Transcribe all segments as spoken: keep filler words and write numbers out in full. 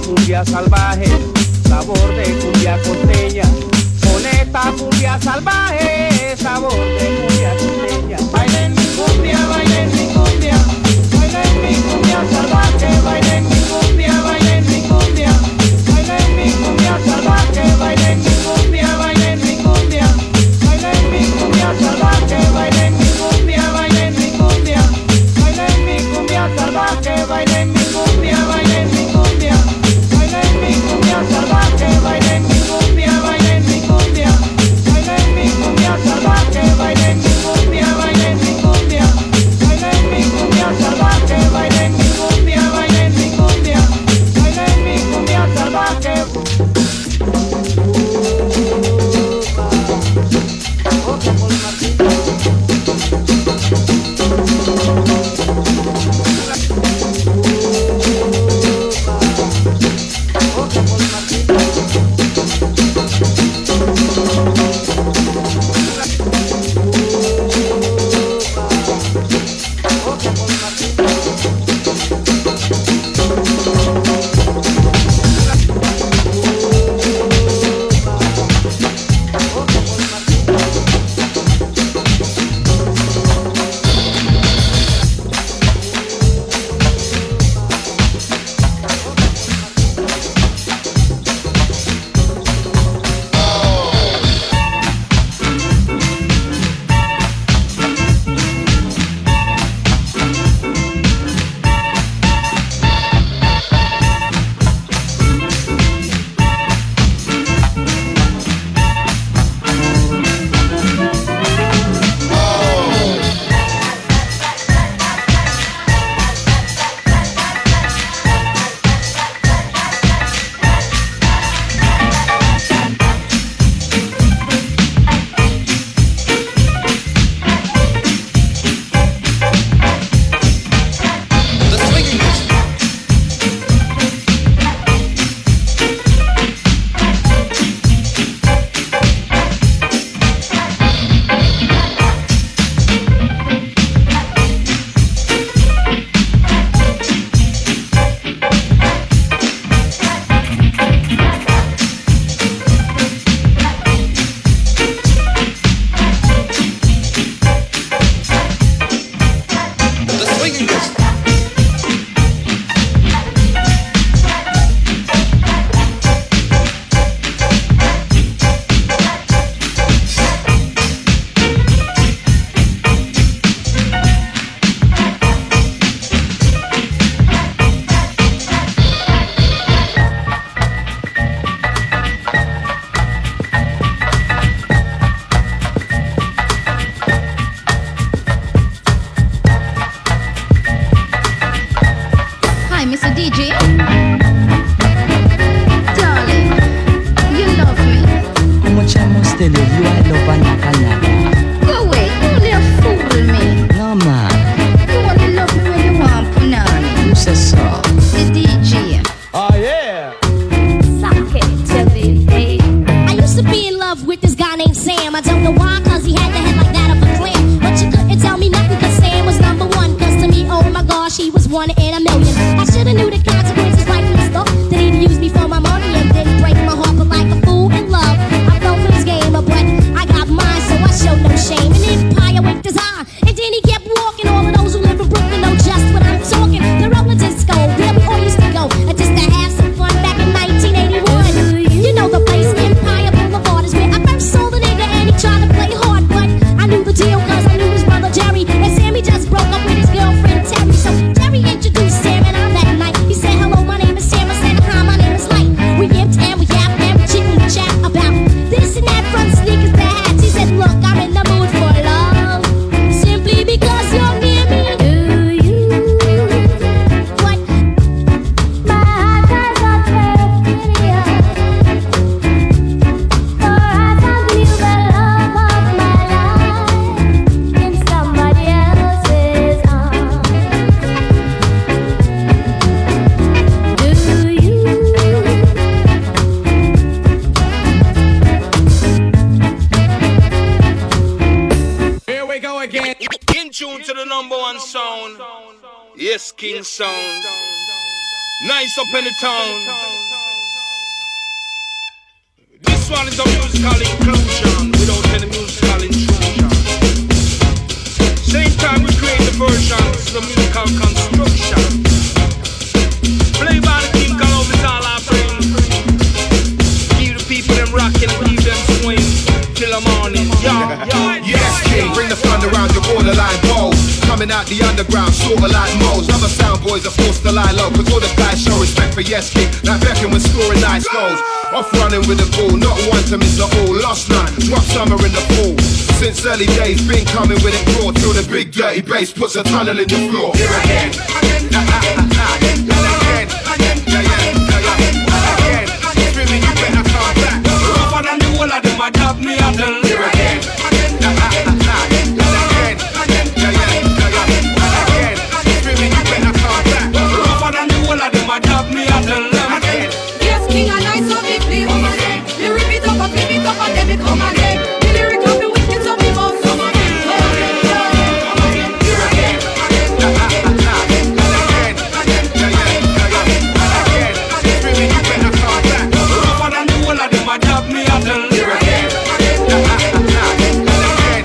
cumbia salvaje, sabor de cumbia costeña. Con esta cumbia salvaje, sabor de cumbia costeña. Bailen mi cumbia, bailen mi cumbia, bailen mi cumbia salvaje, bailen mi cumbia, bailen mi cumbia, bailen mi cumbia salvaje, bailen mi cumbia, bailen mi cumbia, bailen mi cumbia salvaje, bailen mi cumbia, bailen mi cumbia, bailen mi cumbia salvaje, bailen mi cumbia, bailen mi cumbia, bailen mi cumbia salvaje, bailen mi cumbia, bailen mi cumbia, bailen mi cumbia salvaje, bailen mi cumbia, bailen mi cumbia, bailen mi cumbia salvaje, bailen mi cumbia, bailen mi cumbia, bailen mi cumbia salvaje. In tune to the number one sound. Yes, King Sound. Nice up in the town. This one is a musical inclusion without any musical intrusion. Same time we create the versions, the musical construction. Play by the king, call over all I bring. Keep the people them rocking, keep them swing till the morning. Yeah, yeah, yes, king, bring the fun around your borderline pole. Coming out the underground, sorta like moles. Other sound boys are forced to lie low, cause all the guys show respect for yes, king. Like Beckham when scoring nice goals. Off running with the ball, not one to miss the all. Lost none, drop summer in the fall. Since early days, been coming with it raw till the big dirty bass puts a tunnel in your floor. Here again, again, again, again, again, again. Screaming, you better come back. Rougher than the whole of them, I dub me a tell. Here again, again, again, again, again. Screaming, you better come back. Rougher than the whole of them, I dub me a tell. Yes, king and I so big play. Me rip it up and flip it up and then it come again. The lyric of the wicked so me must come again. Here again, again, again, again. Screaming, you better come back. Rougher than the whole of them, I dub me a tell. Here again, again, again, again,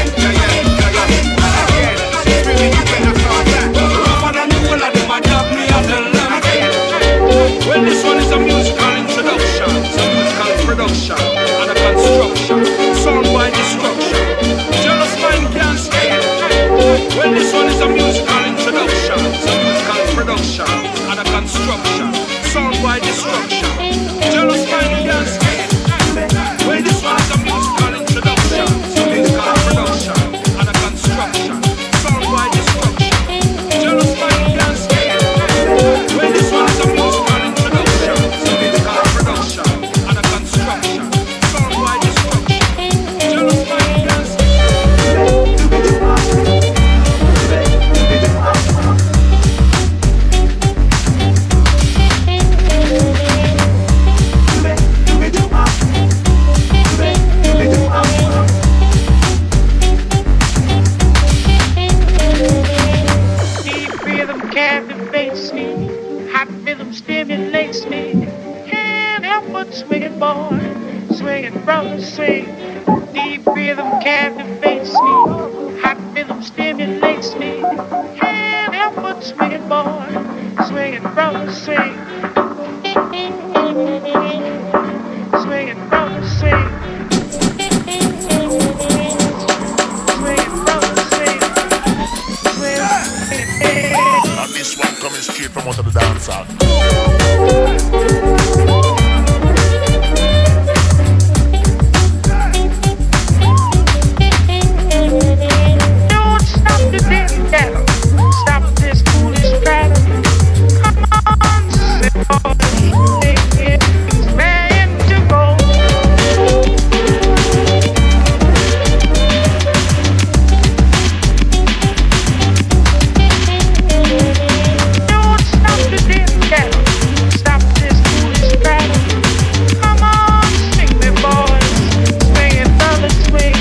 again. Screaming, you better come back. Rougher than the whole of them, I dub me a tell. Well, this one is a musical introduction, it's a musical production and a construction, sound by destruction. Jealous mind can't stay. Well, this one is a musical introduction, it's a musical production and a construction, sound by destruction. Jealous mind can't stay. Well, this one is a musical introduction, it's a musical production and a construction, sound by destruction. Jealous mind can't stay. Well, this one is a musical stimulates me. Can't help but swinging, boy, swinging from the swing. Deep rhythm captivates me. Hot rhythm stimulates me. Can't help but swinging, boy, swinging from the swing. Swinging from the swing. Swinging from the swing. Swinging. Now this one coming straight from out of the dance hall. Don't stop the damn battle. Stop this foolish battle. Come on, take it, man to go. Don't stop the damn battle. Stop this foolish battle. Come on, sing me, boys, swing it from the swing.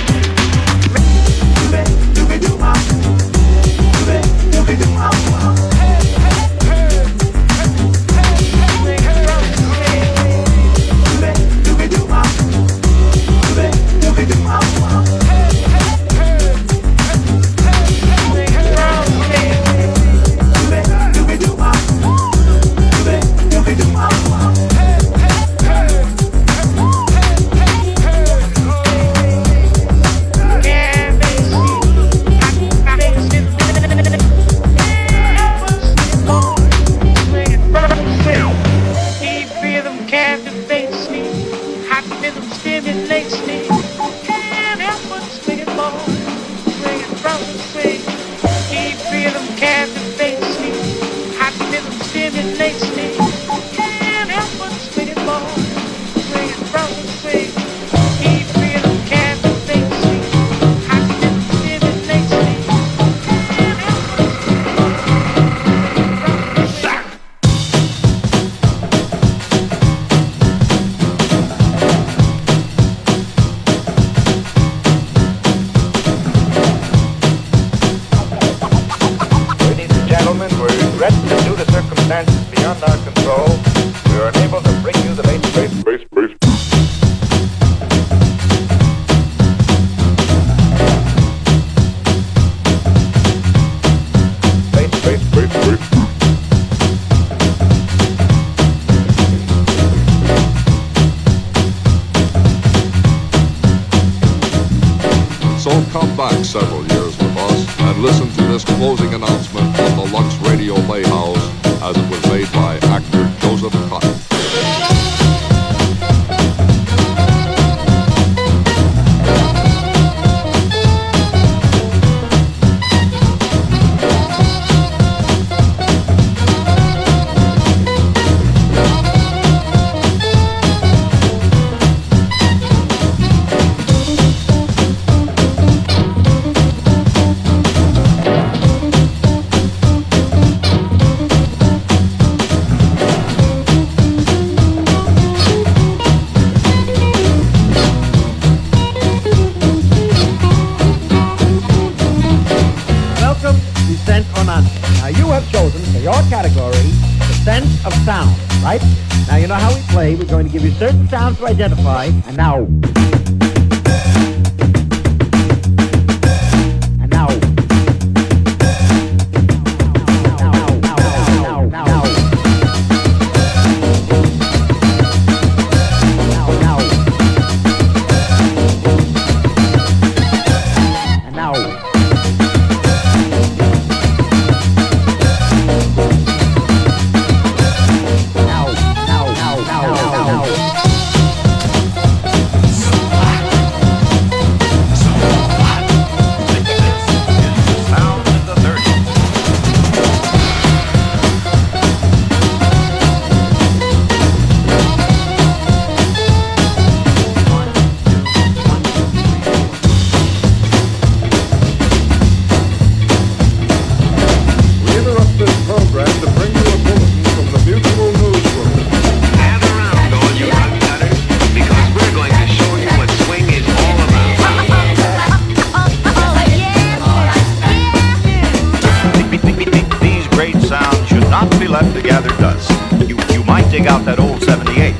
come back several years with us and listen to this closing announcement from the Lux Radio Playhouse as it was made by actor Joseph Cotton. Sound, right? Now you know how we play. We're going to give you certain sounds to identify, and now, and now, now, now, now, now, now, now, and now. Out that old seventy-eight.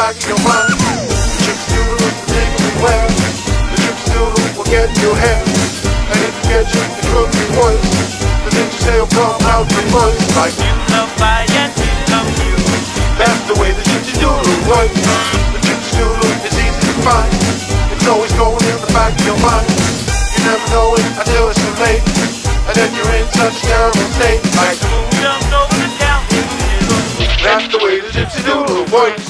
back of your mind. The gypsy doodle is the thing we wear. The gypsy doodle will get in your hair. And if you get you, it could be worse. The ninja tail come out the mud. Like you love I and you love you. That's the way the gypsy doodle works. The gypsy doodle is easy to find. It's always going in the back of your mind. You never know it until it's too late. And then you're in such a terrible state. Like the moon jumped over the town. That's the way the gypsy doodle works.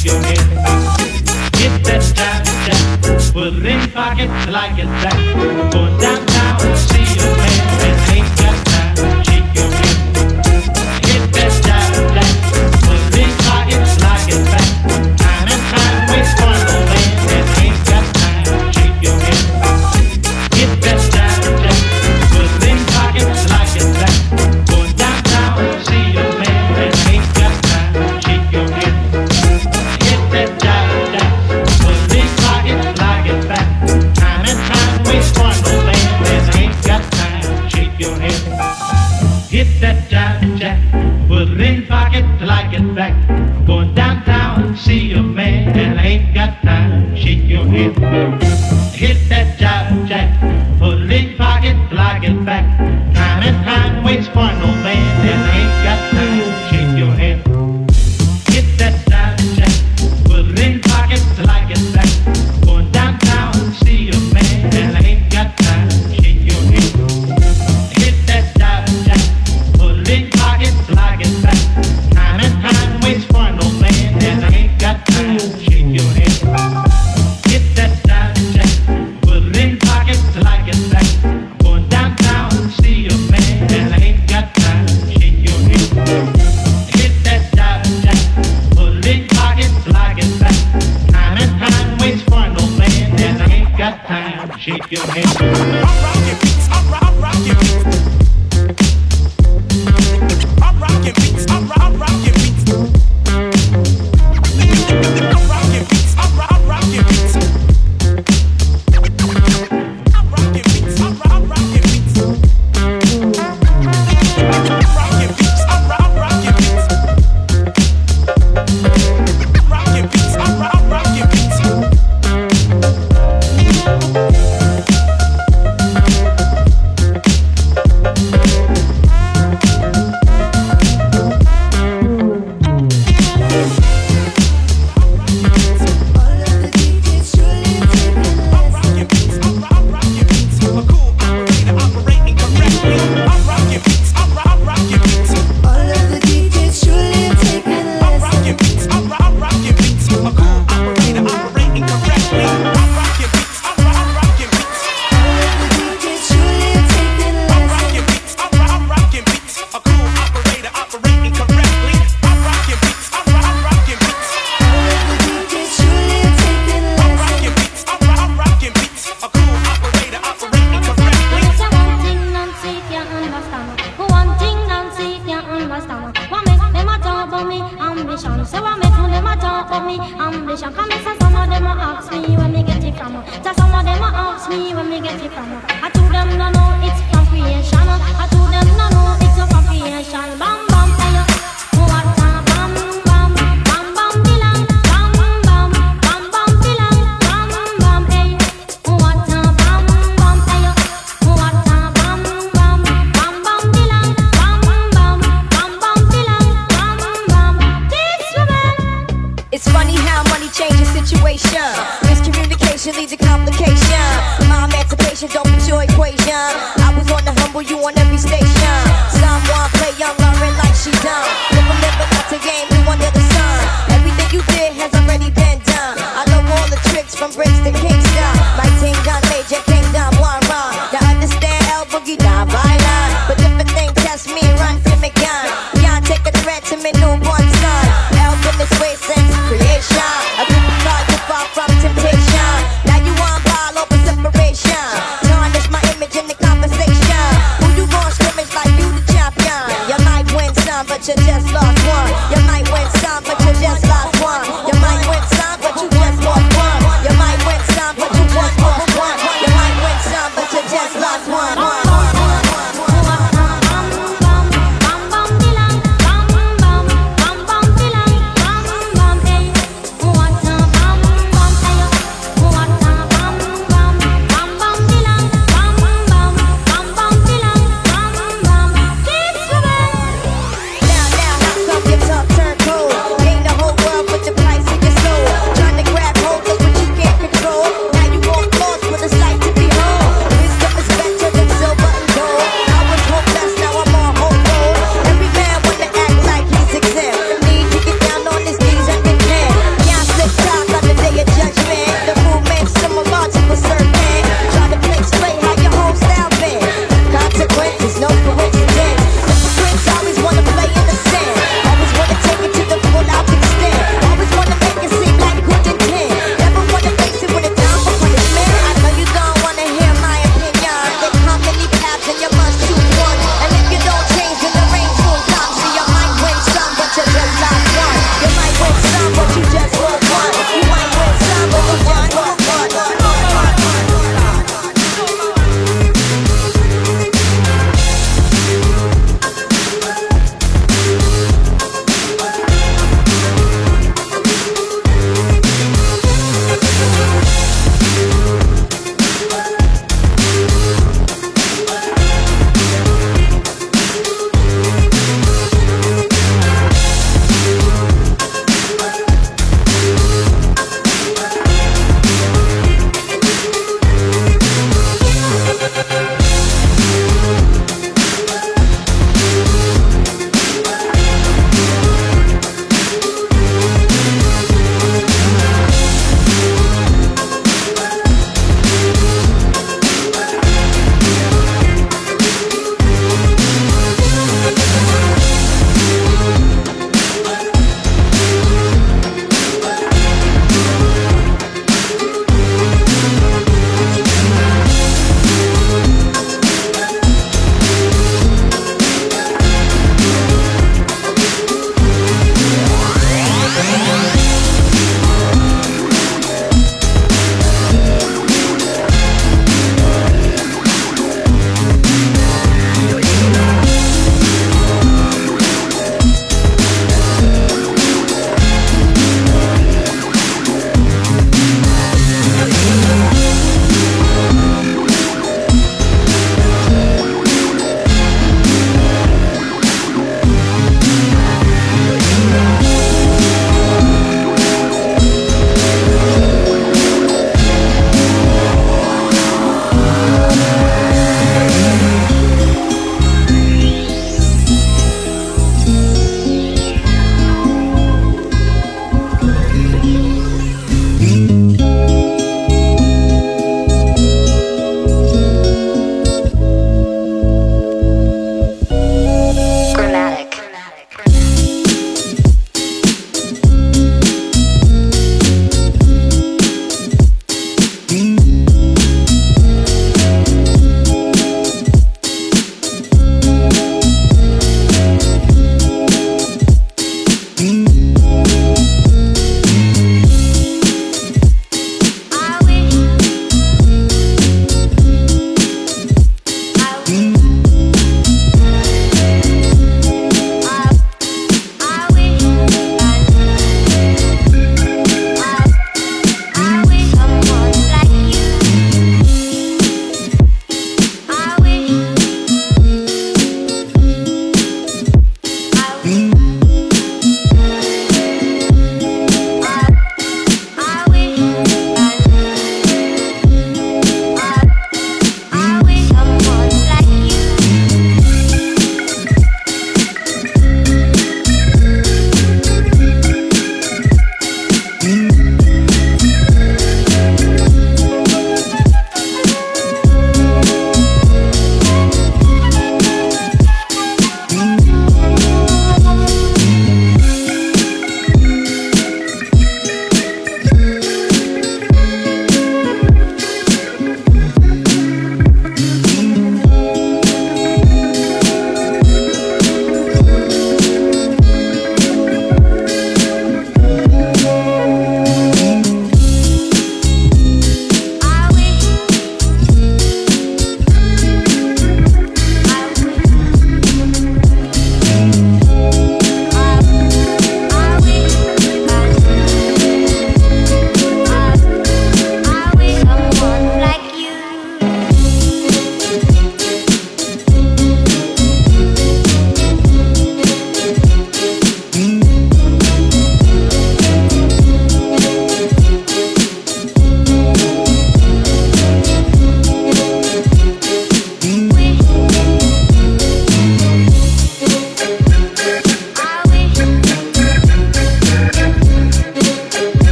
shake your head. Get that jive jack, put it in your pocket till I get back. Going downtown to see your man and ain't got time. Shake your head. Get that jive jack, put it in your pocket till I get back. Time and time waits for no man and ain't got time. Shake your head. Get that jive jack, put it in your pocket till I get back. Going downtown to see your man and ain't got time. Shake your head. Get that jive jack, put it in your pocket till I get back. Time and time waits for no man and ain't got time. Shake your head. Hit that jive jack, put it in your pocket till I get back. Going downtown to see your man and I ain't got time. Shake your head. Hit that jive jack, put it in your pocket till I get back. Time and time waits for no man and I ain't got time. Shake your head. Hit that jive jack, put it in your pocket till I get back. Going downtown to see your man and I ain't got time. Shake your head. Hit that jive jack, put it in your pocket till I get back. Time and time waits for no man and I ain't got time. Shake your head. Hit that jive jack, put it in your pocket till I get back. Going downtown to see your man and I ain't got time. Shake your head. Hit that jive jack, put it in your pocket till I get back. Time and time waits for no man and I ain't got time. Shake your head. I'm rocking beats, I'm rock, rocking beats. I'm rocking beats, I'm rock, rocking beats. I'm rocking beats, I'm rock, rocking beats. I'm rocking beats, I'm rock, rocking beats. I'm rocking beats, I'm rock, rocking beats. I'm rocking beats, I'm rock, rocking beats. It's funny how money changes situation. Miscommunication leads to complication. My emancipation don't enjoy